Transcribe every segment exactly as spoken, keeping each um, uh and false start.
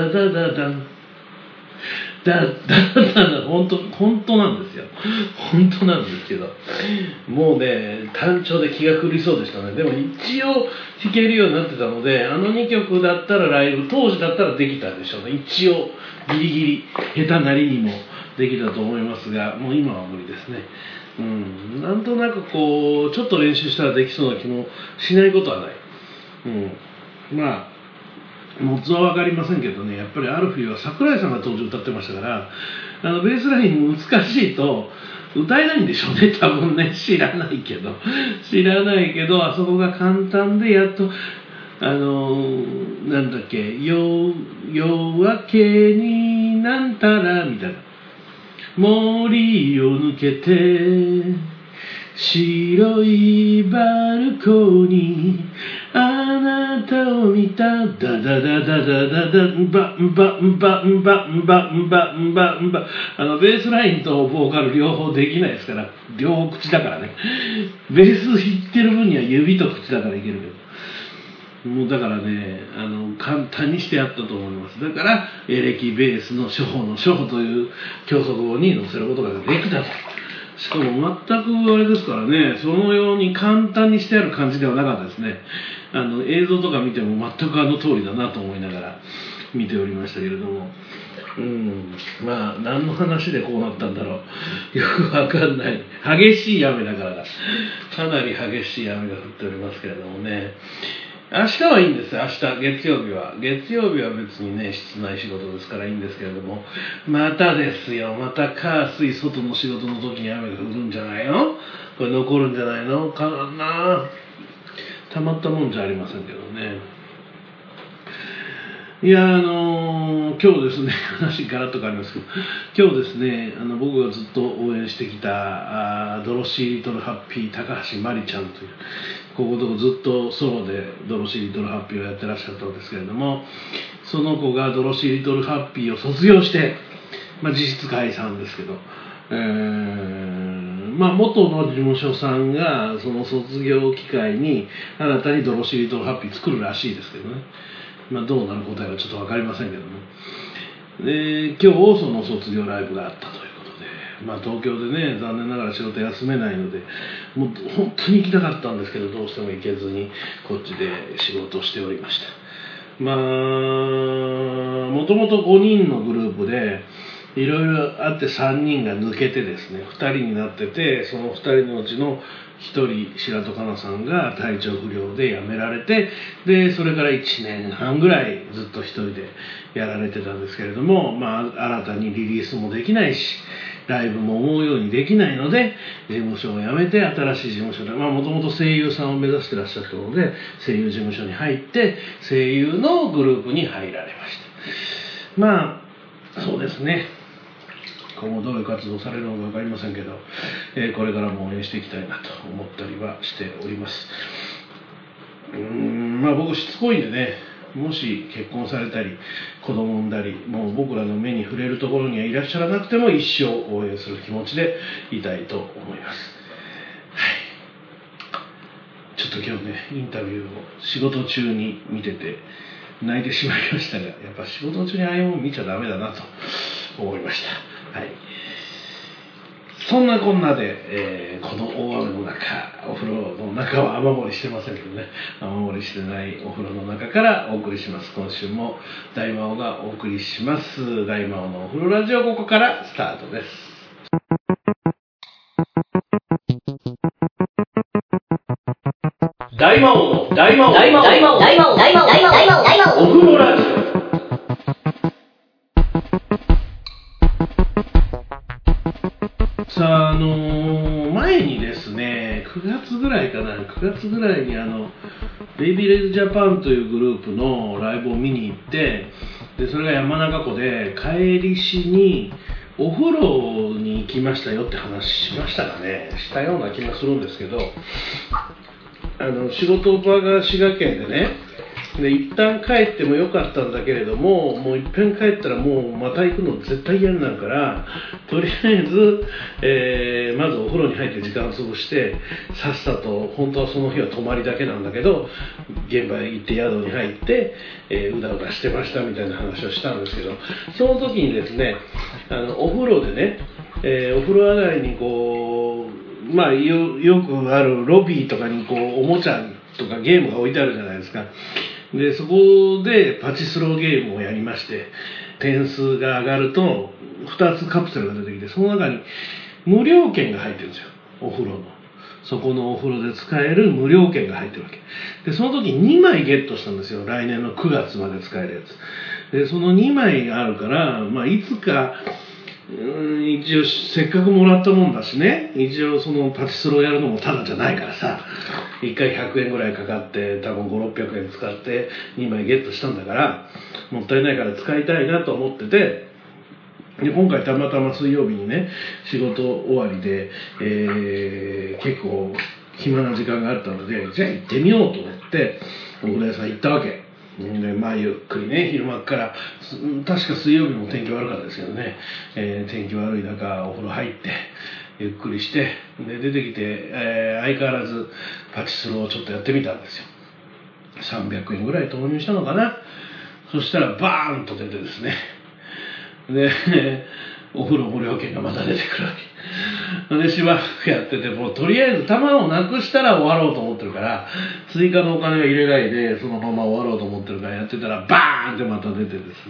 ダダダダンだだだだ本当本当なんですよ本当なんですけど、もうね単調で気が狂いそうでしたね。でも一応弾けるようになってたので、あのにきょくだったらライブ当時だったらできたでしょうね。一応ギリギリ下手なりにもできたと思いますが、もう今は無理ですね。うん、なんとなくこうちょっと練習したらできそうな気もしないことはない。うん、まあモッツは分かりませんけどね、やっぱりある冬は桜井さんが当時歌ってましたから、あのベースライン難しいと歌えないんでしょうね、多分ね。知らないけど知らないけどあそこが簡単でやっとあのなんだっけ、夜明けになんたらみたいな、森を抜けて白いバルコニーあなたを見たダダダダダダダンバンバンバンバンバンバンバンバン、あのベースラインとボーカル両方できないですから、両方口だからね。ベース弾いてる分には指と口だからいけるけど、もうだからね、あの簡単にしてやったと思います。だからエレキベースの初歩の初歩という教則語に載せることができたと。しかも全くあれですからね、そのように簡単にしてある感じではなかったですね。あの映像とか見ても全くあの通りだなと思いながら見ておりましたけれども、うん、まあ何の話でこうなったんだろう、よくわかんない。激しい雨だからだ。かなり激しい雨が降っておりますけれどもね。明日はいいんですよ。明日月曜日は月曜日は別にね室内仕事ですからいいんですけれども、またですよ、また火水外の仕事の時に雨が降るんじゃないの、これ残るんじゃないのかな。たまったもんじゃありませんけどね。いやあのー、今日ですね話ガラッと変わりますけど、今日ですね、あの僕がずっと応援してきたあドロシー・リトル・ハッピー高橋真理ちゃんという、ここのとこずっとソロでドロシー・リトル・ハッピーをやってらっしゃったんですけれども、その子がドロシー・リトル・ハッピーを卒業して、まあ、実質解散ですけど、えーまあ、元の事務所さんがその卒業機会に新たにドロシー・リトル・ハッピー作るらしいですけどね。まあ、どうなる答えはちょっと分かりませんけども、で今日その卒業ライブがあったということで、まあ、東京でね残念ながら仕事休めないので、もう本当に行きたかったんですけどどうしても行けずにこっちで仕事をしておりました。まあもともとごにんのグループで、 いろいろあってさんにんが抜けてですねふたりになってて、そのふたりのうちのひとり白戸佳奈さんが体調不良で辞められて、でそれからいちねんはんぐらいずっと一人でやられてたんですけれども、まあ、新たにリリースもできないしライブも思うようにできないので事務所を辞めて新しい事務所で、もともと声優さんを目指してらっしゃったので声優事務所に入って声優のグループに入られました。まあそうですね、今後どういう活動されるのか分かりませんけど、えー、これからも応援していきたいなと思ったりはしております。うーんまあ僕しつこいんでね、もし結婚されたり子供産んだりもう僕らの目に触れるところにはいらっしゃらなくても一生応援する気持ちでいたいと思います。はい、ちょっと今日ねインタビューを仕事中に見てて泣いてしまいましたが、やっぱ仕事中にああいうもの見ちゃダメだなと思いました。はい、そんなこんなで、えー、この大雨の中、お風呂の中は雨漏りしてませんけどね、雨漏りしてないお風呂の中からお送りします。今週も大魔王がお送りします。大魔王のお風呂ラジオ、ここからスタートです。大魔王の大魔王大魔王大魔王大魔王大魔王大魔王大魔王大魔王お風呂ラジオ。さあ、あのー、前にですね、くがつぐらいかな、くがつぐらいにあのベイビーレイズジャパンというグループのライブを見に行って、でそれが山中湖で帰りしにお風呂に行きましたよって話しましたかね、したような気がするんですけど、あの仕事場が滋賀県でね、で一旦帰ってもよかったんだけれども、もういっぺん帰ったらもうまた行くの絶対嫌になるから、とりあえず、えー、まずお風呂に入って時間を潰して、さっさと本当はその日は泊まりだけなんだけど現場へ行って宿に入って、えー、うだうだしてましたみたいな話をしたんですけど、その時にですね、あのお風呂でね、えー、お風呂上がりにこうまあ よ, よくあるロビーとかにこうおもちゃとかゲームが置いてあるじゃないですか。でそこでパチスローゲームをやりまして、点数が上がるとふたつカプセルが出てきて、その中に無料券が入ってるんですよ。お風呂のそこのお風呂で使える無料券が入ってるわけで、その時にまいゲットしたんですよ。来年のくがつまで使えるやつで、そのにまいがあるから、まあ、いつかうーん一応せっかくもらったもんだしね、一応そのパチスロやるのもただじゃないからさ、いっかいひゃくえんぐらいかかって多分ごひゃくろっぴゃくえん使ってにまいゲットしたんだから、もったいないから使いたいなと思ってて、で今回たまたま水曜日にね仕事終わりで、えー、結構暇な時間があったので、じゃあ行ってみようと思ってお風呂屋さん行ったわけで、まあゆっくりね、昼間から確か水曜日も天気悪かったですけどね、えー、天気悪い中お風呂入ってゆっくりして、で出てきて、えー、相変わらずパチスロをちょっとやってみたんですよ。さんびゃくえんぐらい投入したのかな。そしたらバーンと出てですね、でお風呂無料券がまた出てくるわけで、しばらくやってて、もうとりあえず玉をなくしたら終わろうと思ってるから、追加のお金は入れないでそのまま終わろうと思ってるからやってたらバーンってまた出てですね、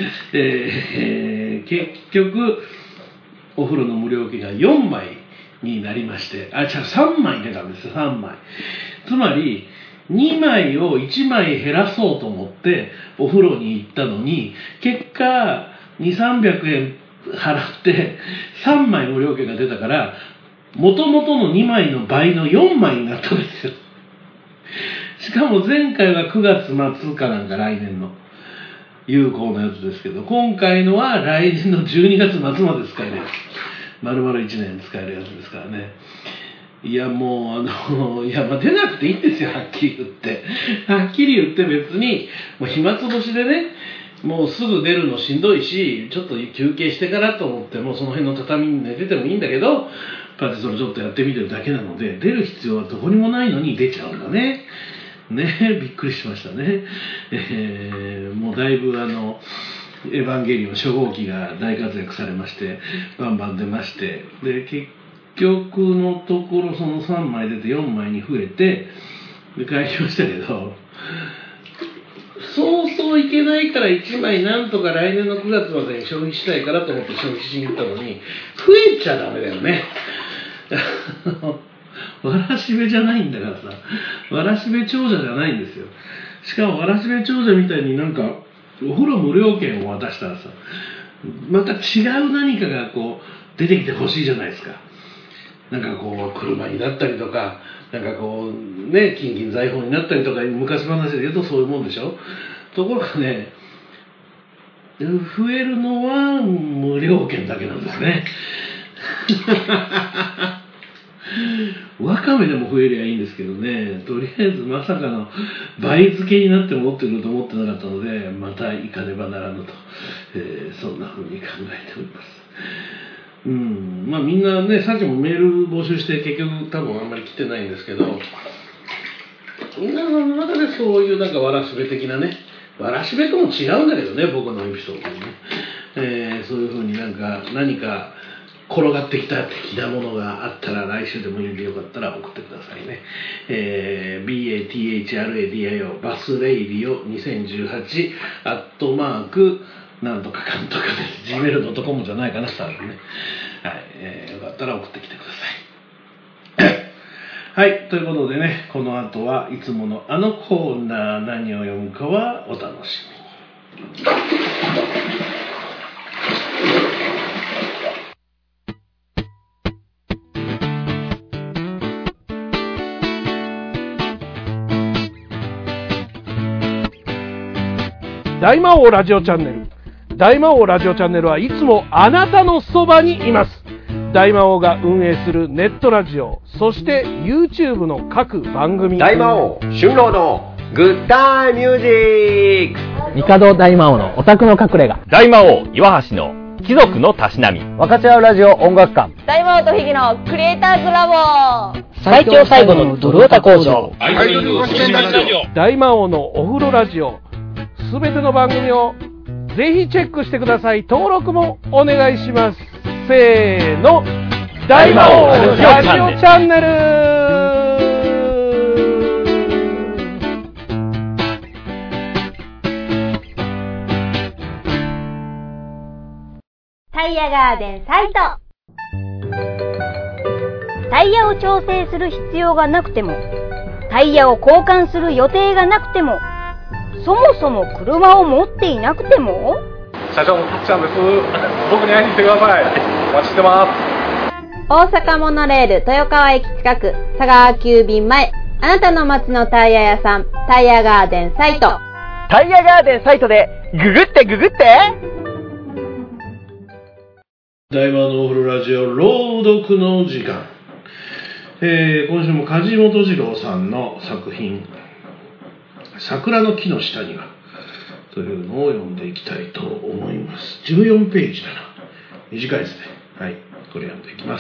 えー、結局お風呂の無料券がよんまいになりまして、あ、じゃあさんまい出たんですよ。さんまい、つまりにまいをいちまい減らそうと思ってお風呂に行ったのに、結果にせんさんびゃくえん払ってさんまい無料券が出たから、元々のにまいの倍のよんまいになったんですよ。しかも前回はくがつまつかなんか来年の有効なやつですけど、今回のは来年のじゅうにがつまつまで使えるやつ、丸々いちねん使えるやつですからね。いやもうあのいやまあ出なくていいんですよ、はっきり言ってはっきり言って別にもう暇つぶしでね、もうすぐ出るのしんどいし、ちょっと休憩してからと思ってもその辺の畳に寝ててもいいんだけど、パチスロちょっとやってみてるだけなので、出る必要はどこにもないのに出ちゃうんだね。ね、びっくりしましたね。えー、もうだいぶあのエヴァンゲリオン初号機が大活躍されまして、バンバン出まして、で結局のところそのさんまい出てよんまいに増えて、で帰りましたけど、そうそういけないからいちまいなんとか来年のくがつまでに消費したいからと思って消費しに行ったのに、増えちゃダメだよね。わらしべじゃないんだからさ、わらしべ長者じゃないんですよ。しかもわらしべ長者みたいになんかお風呂無料券を渡したらさ、また違う何かがこう出てきてほしいじゃないですか。なんかこう車になったりとか、なんかこうね、金銀財宝になったりとか、昔話で言うとそういうもんでしょ。ところがね、増えるのは無料券だけなんですね。わかめでも増えりゃいいんですけどね、とりあえずまさかの倍付けになって持ってくると思ってなかったので、また行かねばならぬと、えー、そんな風に考えております。うん、まあみんなね、さっきもメール募集して結局多分あんまり来てないんですけど、みんなの中でそういうなんかわらしべ的なね、わらしべとも違うんだけどね、僕のエピソードにね、えー、そういう風になんか何か転がってきた的なものがあったら来週でもいいんでよかったら送ってくださいね。えー、ビーエーティーエイチアールエーディーアイオー バスレイディオにせんじゅうはちアットマークなんとかかんとかです。ジーメールドットコム じゃないかな、多分ね。はい、えー、よかったら送ってきてください。はい、ということでね、この後はいつものあのコーナー、何を読むかはお楽しみに。大魔王ラジオチャンネル。大魔王ラジオチャンネルはいつもあなたのそばにいます。大魔王が運営するネットラジオ、そして YouTube の各番組。 大魔王春郎のグッタイミュージック。 帝大魔王のオタクの隠れ家。 大魔王岩橋の貴族のたしなみ。 分かち合うラジオ音楽館。 大魔王とひぎのクリエイターズラボ。 最強最後のドルオタ工場。 アイドルご出演ラジオ。大魔王のお風呂ラジオ。すべての番組をぜひチェックしてください。登録もお願いします。せーの、大魔王ラジオチャンネル。 タイヤガーデンサイト。タイヤを調整する必要がなくても、タイヤを交換する予定がなくても、そもそも車を持っていなくても。 社長のたっちゃんです。僕に会いに来てください。お待ちしてます。 大阪モノレール豊川駅近く、佐川急便前、あなたの街のタイヤ屋さん、タイヤガーデンサイト。 タイヤガーデンサイトでググってググって。 大魔のお風呂ラジオ朗読の時間。えー、今週も梶本次郎さんの作品、桜の木の下にはというのを読んでいきたいと思います。じゅうよんページだな。短いですね。はい、これ読んでいきます。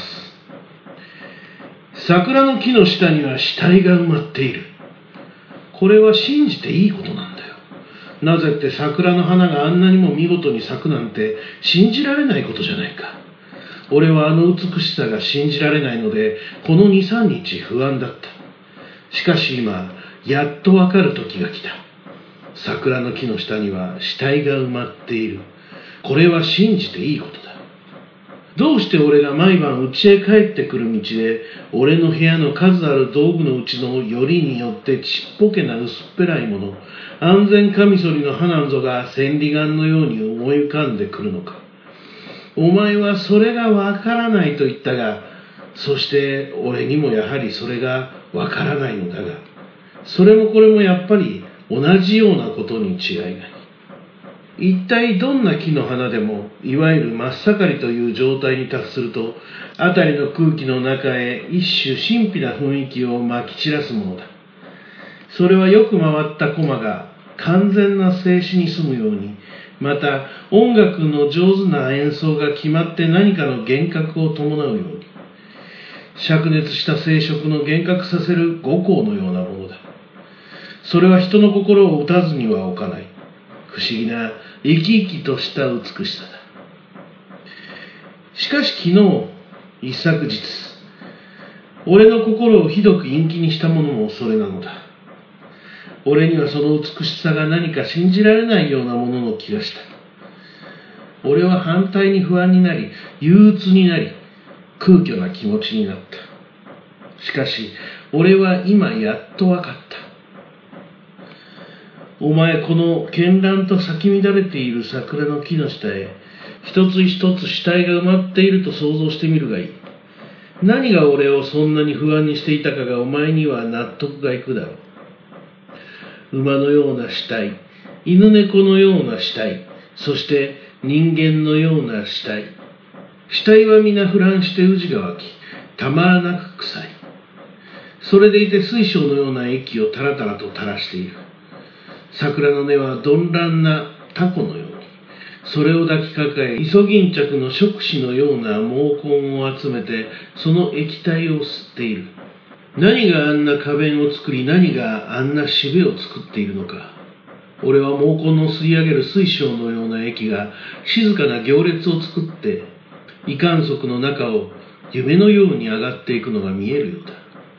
桜の木の下には死体が埋まっている。これは信じていいことなんだよ。なぜって桜の花があんなにも見事に咲くなんて信じられないことじゃないか。俺はあの美しさが信じられないので、この にさんにち不安だった。しかし今、やっとわかる時が来た。桜の木の下には死体が埋まっている。これは信じていいことだ。どうして俺が毎晩家へ帰ってくる道で、俺の部屋の数ある道具のうちのよりによってちっぽけな薄っぺらいもの、安全カミソリの刃なんぞが千里眼のように思い浮かんでくるのか。お前はそれがわからないと言ったが、そして俺にもやはりそれがわからないのだが、それもこれもやっぱり同じようなことに違いない。一体どんな木の花でも、いわゆる真っ盛りという状態に達すると、辺りの空気の中へ一種神秘な雰囲気をまき散らすものだ。それはよく回った駒が完全な静止に住むように、また音楽の上手な演奏が決まって何かの幻覚を伴うように、灼熱した生殖の幻覚させる五行のようなものだ。それは人の心を打たずには置かない。不思議な生き生きとした美しさだ。しかし昨日、一昨日、俺の心をひどく陰気にしたものもそれなのだ。 俺にはその美しさが何か信じられないようなものの気がした。俺は反対に不安になり、憂鬱になり、空虚な気持ちになった。しかし、俺は今やっとわかった。お前、この絢爛と咲き乱れている桜の木の下へ、一つ一つ死体が埋まっていると想像してみるがいい。何が俺をそんなに不安にしていたかがお前には納得がいくだろう。馬のような死体、犬猫のような死体、そして人間のような死体。死体は皆腐乱してうじが湧き、たまらなく臭い。それでいて水晶のような液をたらたらと垂らしている。桜の根は鈍乱なタコのように、それを抱きかかえ、イソギンチャクの触手のような毛根を集めて、その液体を吸っている。何があんな花弁を作り、何があんなしべを作っているのか。俺は毛根の吸い上げる水晶のような液が静かな行列を作って、異観測の中を夢のように上がっていくのが見えるようだ。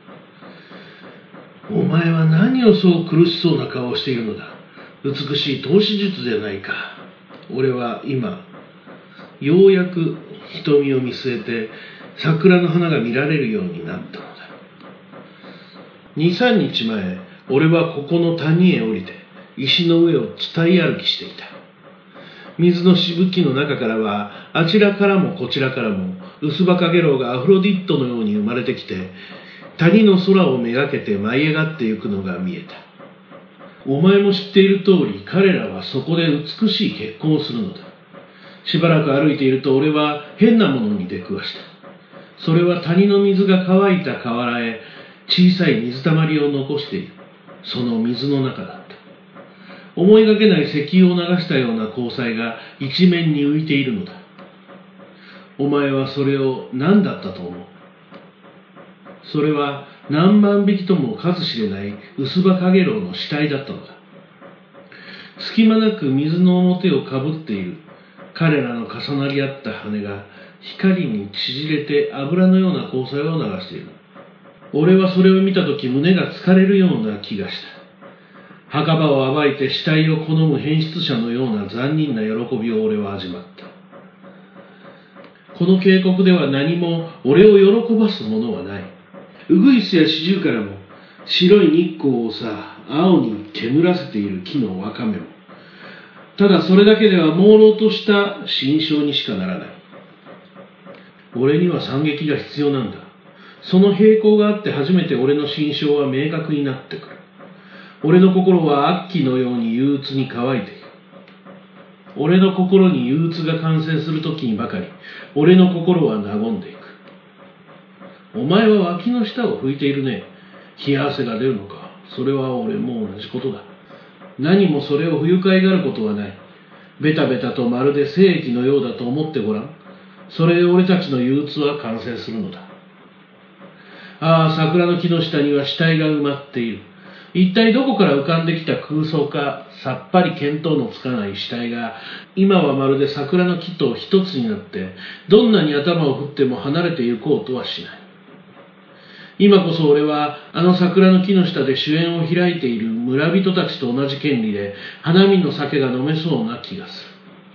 お前は何をそう苦しそうな顔をしているのだ。美しい透視術ではないか。俺は今、ようやく瞳を見据えて桜の花が見られるようになったのだ。二三日前、俺はここの谷へ降りて石の上を伝い歩きしていた。水のしぶきの中からはあちらからもこちらからも薄葉かげろうがアフロディットのように生まれてきて、谷の空をめがけて舞い上がってゆくのが見えた。お前も知っている通り、彼らはそこで美しい結婚をするのだ。しばらく歩いていると俺は変なものに出くわした。それは谷の水が乾いた河原へ小さい水たまりを残している。その水の中だった。思いがけない石油を流したような光彩が一面に浮いているのだ。お前はそれを何だったと思う？それは何万匹とも数知れない薄葉かげろうの死体だったのだ。隙間なく水の表をかぶっている彼らの重なり合った羽が光に縮れて油のような光彩を流している。俺はそれを見たとき胸が疲れるような気がした。墓場を暴いて死体を好む変質者のような残忍な喜びを俺は味わった。この渓谷では何も俺を喜ばすものはない。ウグイスやシジュウカラも白い日光をさ、青に煙らせている木のワカメも、ただそれだけでは朦朧とした心象にしかならない。俺には惨劇が必要なんだ。その平行があって初めて俺の心象は明確になってくる。俺の心は秋のように憂鬱に乾いている。俺の心に憂鬱が感染するときにばかり、俺の心は和んでいく。お前は脇の下を拭いているね。冷や汗が出るのか。それは俺も同じことだ。何もそれを不愉快がることはない。ベタベタとまるで精液のようだと思ってごらん。それで俺たちの憂鬱は完成するのだ。ああ、桜の木の下には死体が埋まっている。一体どこから浮かんできた空想か、さっぱり見当のつかない死体が、今はまるで桜の木と一つになって、どんなに頭を振っても離れて行こうとはしない。今こそ俺はあの桜の木の下で酒宴を開いている村人たちと同じ権利で花見の酒が飲めそうな気がする。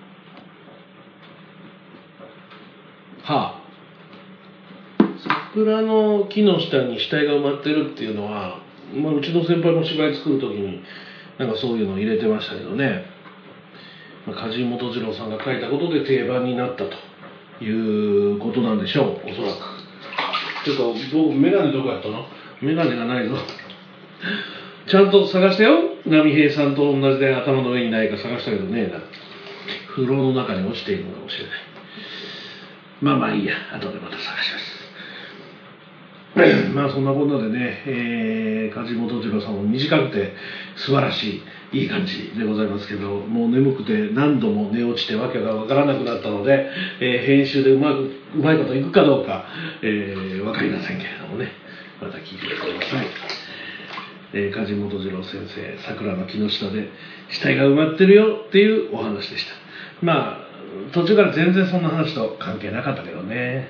はあ、桜の木の下に死体が埋まってるっていうのは、まあ、うちの先輩も芝居作るときになんかそういうのを入れてましたけどね、まあ、梶本次郎さんが書いたことで定番になったということなんでしょう、おそらく。ていうか僕メガネどこやったの？メガネがないぞ。ちゃんと探したよ。波平さんと同じで頭の上にないか探したけどねえな。風呂の中に落ちているのかもしれない。まあまあいいや、後でまた探します。まあそんなこんなでね、えー、梶本次郎さんも短くて素晴らしいいい感じでございますけど、もう眠くて何度も寝落ちてわけがわからなくなったので、えー、編集でうまくうまいこといくかどうか、えー、わかりませんけれどもね、また聞いてください。えー、梶本次郎先生、桜の木の下で死体が埋まってるよっていうお話でした。まあ途中から全然そんな話と関係なかったけどね。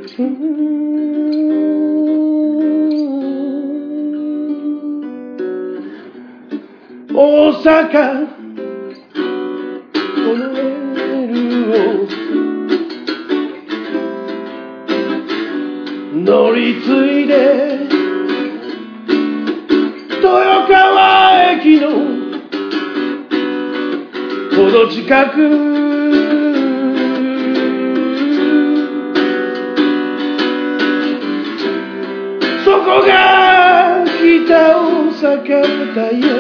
大阪このメールを乗り継いで豊川駅のほど近くそこが北大阪タイヤ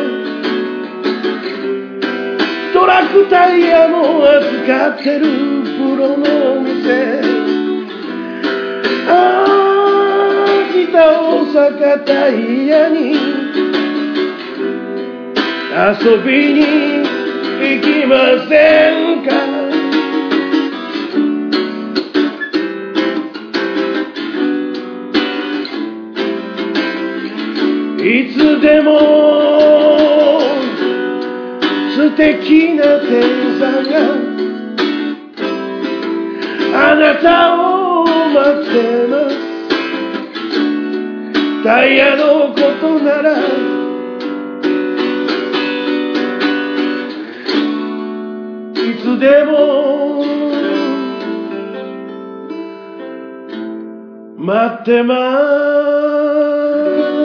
トラックタイヤも扱ってるプロのお店ああ北大阪タイヤに遊びに行きませんかいつでも素敵な天才があなたを待ってますタイヤのことならいつでも待ってます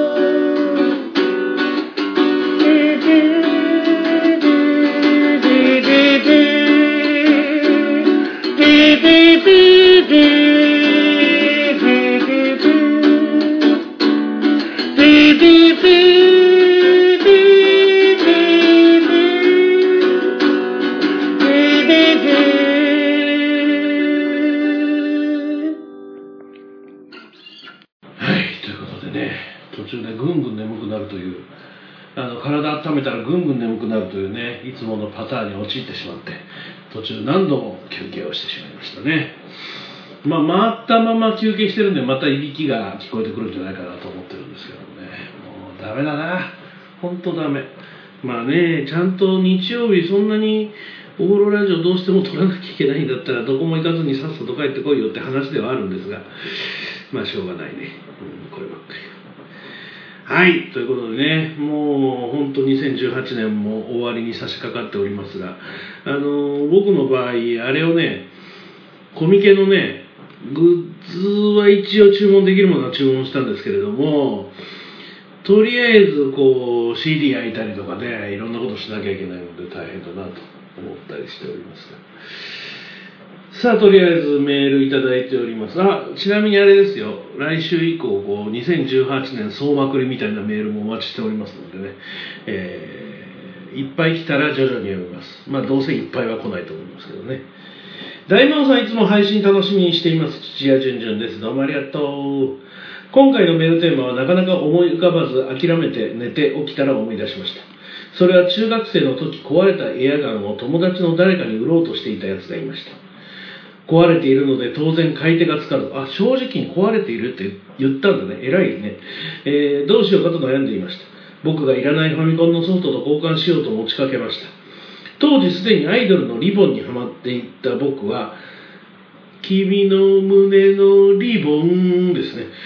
温めたらぐんぐん眠くなるというねいつものパターンに陥ってしまって途中何度も休憩をしてしまいましたね。まあ回ったまま休憩してるんでまたいびきが聞こえてくるんじゃないかなと思ってるんですけどもねもうダメだな本当ダメ。まあねちゃんと日曜日そんなにお風呂ラジオどうしても撮らなきゃいけないんだったらどこも行かずにさっさと帰ってこいよって話ではあるんですがまあしょうがないね、うん、こればっかりはい、ということでね、もう本当にせんじゅうはちねんも終わりに差し掛かっておりますが、あの僕の場合、あれをね、コミケのね、グッズは一応注文できるものは注文したんですけれども、とりあえずこう シーディー 焼いたりとかね、いろんなことしなきゃいけないので大変だなと思ったりしておりますが。さあとりあえずメールいただいております。あ、ちなみにあれですよ、来週以降こうにせんじゅうはちねん総まくりみたいなメールもお待ちしておりますのでね、えー、いっぱい来たら徐々に読みます。まあどうせいっぱいは来ないと思いますけどね。大門さんいつも配信楽しみにしています。土屋淳淳です。どうもありがとう。今回のメールテーマはなかなか思い浮かばず諦めて寝て起きたら思い出しました。それは中学生の時壊れたエアガンを友達の誰かに売ろうとしていたやつがいました。壊れているので当然買い手がつかず、あ、正直に壊れているって言ったんだね。偉いね、えー。どうしようかと悩んでいました。僕がいらないファミコンのソフトと交換しようと持ちかけました。当時すでにアイドルのリボンにハマっていった僕は、君の胸のリボンですね。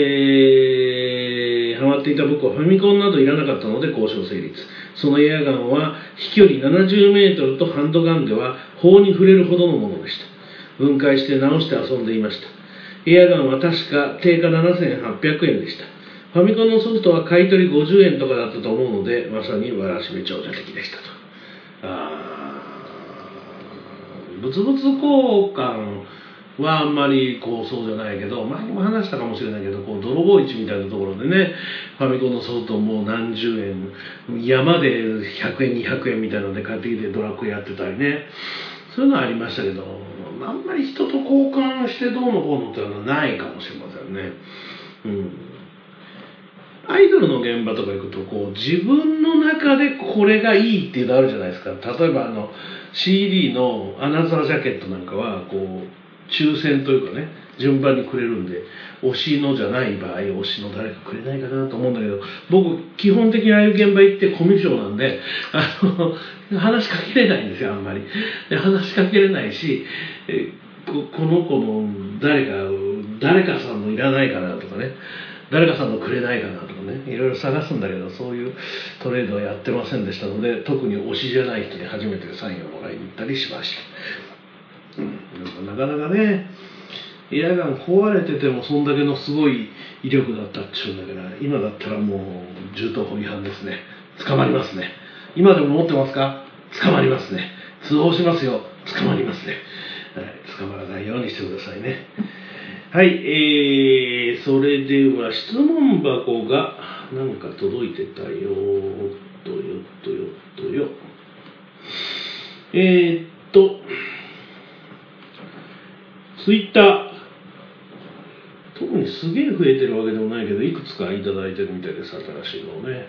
えー、ハマっていた僕はファミコンなどいらなかったので交渉成立。そのエアガンは飛距離ななじゅうメートルとハンドガンでは砲に触れるほどのものでした。分解して直して遊んでいました。エアガンは確か定価ななせんはっぴゃくえんでした。ファミコンのソフトは買い取りごじゅうえんとかだったと思うので、まさにわらしべ長者的でしたと。あー、物々交換はあんまりこうそうじゃないけど、前にも話したかもしれないけど、こう泥棒市みたいなところでね、ファミコンのソフトもう何十円、山でひゃくえんにひゃくえんみたいなので買ってきてドラクエやってたりね、そういうのはありましたけど、あんまり人と交換してどうのこうのっていうのはないかもしれませんね。うん。アイドルの現場とか行くとこう自分の中でこれがいいっていうのあるじゃないですか。例えばあの シーディー のアナザージャケットなんかはこう抽選というかね順番にくれるんで推しのじゃない場合推しの誰かくれないかなと思うんだけど僕基本的にああいう現場行ってコミュ障なんであの話しかけれないんですよあんまりで話しかけれないしえ こ, この子の誰か誰かさんのいらないかなとかね、誰かさんのくれないかなとかね、いろいろ探すんだけど、そういうトレードはやってませんでしたので、特に推しじゃない人に初めてサインをもらいに行ったりしました。うん、なかなかね、エアガン壊れててもそんだけのすごい威力だったっちゅうんだけど、今だったらもう銃刀法違反ですね。捕まりますね。今でも持ってますか？捕まりますね。通報しますよ。捕まりますね。はい、捕まらないようにしてくださいね。はい、えー、それでは質問箱がなんか届いてたよ。とよとよとよ。えー、っと、ツイッター。特にすげえ増えてるわけでもないけど、いくつかいただいてるみたいです、新しいのをね。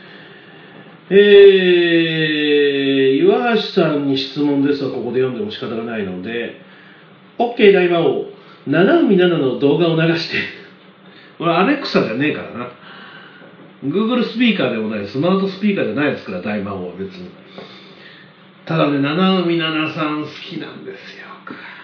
えー、岩橋さんに質問ですが、ここで読んでも仕方がないので、OK 大魔王、七海七の動画を流して、これアレクサじゃねえからな。Google スピーカーでもない、スマートスピーカーじゃないですから、大魔王は別に。ただね、七海七さん好きなんですよ。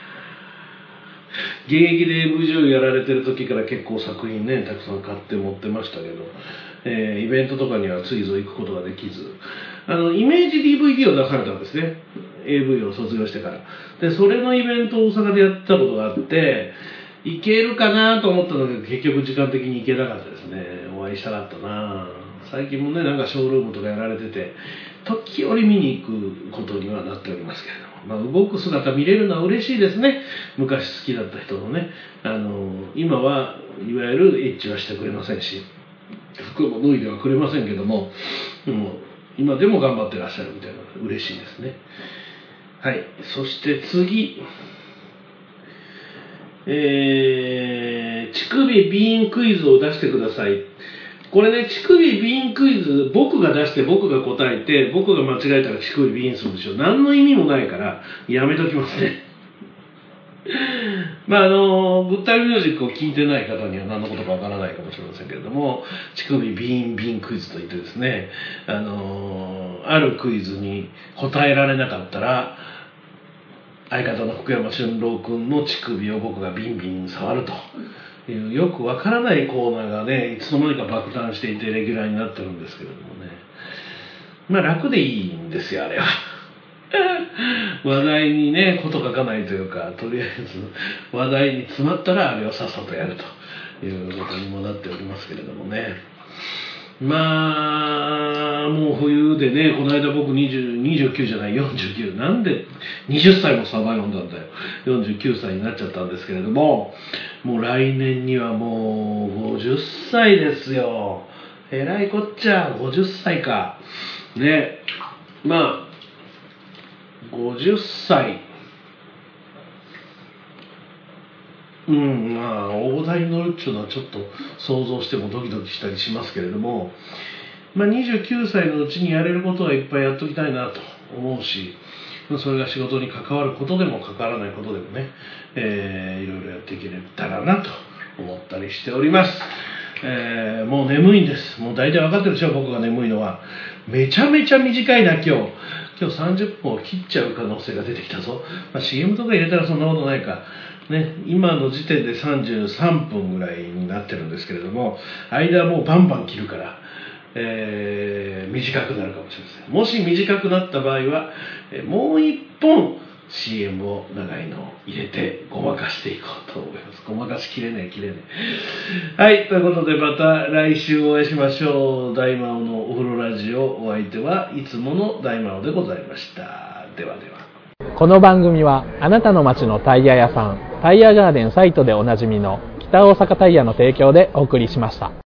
現役で エーブイ 女優やられてる時から結構作品ね、たくさん買って持ってましたけど、えー、イベントとかにはついぞ行くことができず、あのイメージ ディーブイディー を出されたんですね、 エーブイ を卒業してから。でそれのイベントを大阪でやったことがあって、行けるかなと思ったんだけど、結局時間的に行けなかったですね。お会いしたかったな。最近もね、なんかショールームとかやられてて、時折見に行くことにはなっておりますけれども、まあ、動く姿見れるのは嬉しいですね。昔好きだった人のね、あの今はいわゆるエッチはしてくれませんし、服も脱いではくれませんけども、うん、今でも頑張ってらっしゃるみたいなのが嬉しいですね。はい、そして次、えー、乳首ビーンクイズを出してください。これね、乳首ビーンクイズ、僕が出して僕が答えて、僕が間違えたら乳首ビーンするんでしょ。何の意味もないからやめときますね。まああのグッタイミュージックを聞いてない方には何のことかわからないかもしれませんけれども、乳首ビーンビーンクイズといってですね、あのあるクイズに答えられなかったら、相方の福山俊郎君の乳首を僕がビンビン触るというよくわからないコーナーがね、いつの間にか爆誕していてレギュラーになってるんですけれどもね、まあ楽でいいんですよ、あれは。話題にね、こと書かないというか、とりあえず話題に詰まったらあれをさっさとやるということにもなっておりますけれどもね。まあもう冬でね、この間僕にじゅう、にじゅうきゅうじゃないよんじゅうきゅう、なんでにじゅっさいもサバ読んだんだよ、よんじゅうきゅうさいになっちゃったんですけれども、もう来年にはもうごじゅっさいですよ。えらいこっちゃ、ごじゅっさいかね。まあごじゅっさい、うん、まあ大台に乗るっていうのはちょっと想像してもドキドキしたりしますけれども、まあ、にじゅうきゅうさいのうちにやれることはいっぱいやっときたいなと思うし、それが仕事に関わることでも関わらないことでもね、えー、いろいろやっていけたらなと思ったりしております。えー、もう眠いんです。もう大体分かってるでしょ、僕が眠いのは。めちゃめちゃ短いな今日今日さんじゅっぷんを切っちゃう可能性が出てきたぞ。まあ、シーエム とか入れたらそんなことないかね。今の時点でさんじゅうさんぷんぐらいになってるんですけれども、間はもうバンバン切るから、えー、短くなるかもしれません。もし短くなった場合は、えー、もう一本 シーエム を長いのを入れてごまかしていこうと思います。ごまかしきれないきれない。はい、ということでまた来週お会いしましょう。大魔王のお風呂ラジオ、お相手はいつもの大魔王でございました。ではでは。 この番組はあなたの街のタイヤ屋さん、タイヤガーデンサイトでおなじみの北大阪タイヤの提供でお送りしました。